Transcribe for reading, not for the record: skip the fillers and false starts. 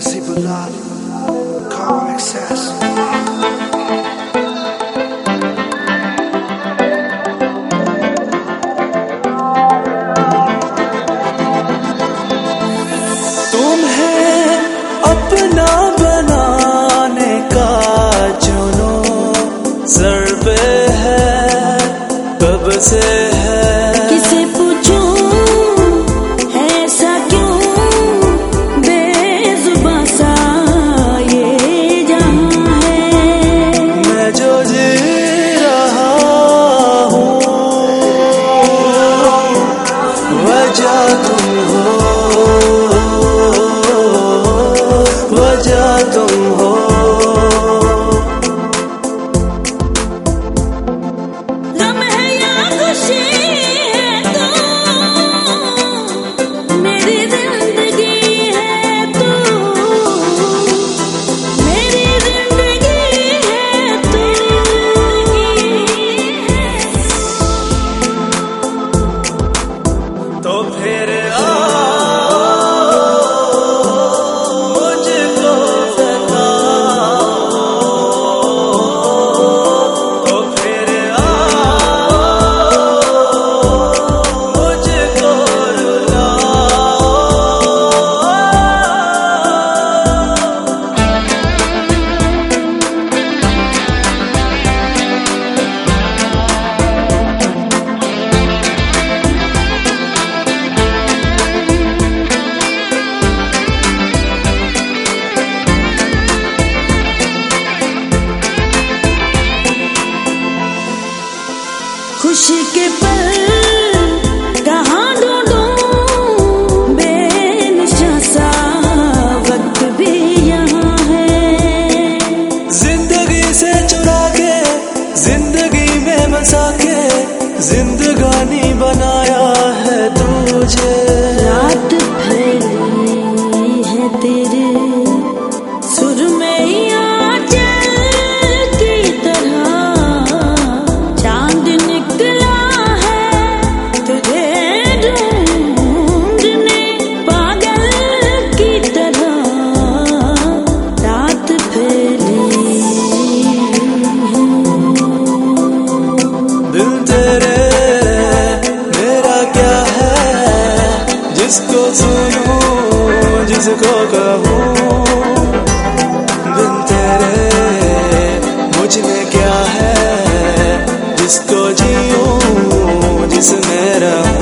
Impossible love, calm excess. तुम्हें अपना बनाने का जुनून सर पे है, कब से है। किसे पूछूं ऐसा क्यों, बेजुबां सा ये जहां है। मैं जो जी रहा हूँ वजह तुम हो, वजह तुम हो। गम है या खुशी है तो मेरी जिंदगी है तू, मेरी जिंदगी है तू। तो फिर खुशी के पल कहाँ ढूंढूं, बेनिशां सा वक्त भी यहाँ है। जिंदगी से चुरा के जिंदगी में बसा के जिंदगानी बनाया है तुझे। रात फैली है तेरे सुर में आंचल की तरह, चांद निकला है तुझे ढूंढने पागल की तरह। रात फैली दिल तेरे मेरा क्या है, जिसको सुनूं जिसको कहूँ। बिन तेरे मुझ में क्या है, जिसको जीऊं जिसमें रहूं।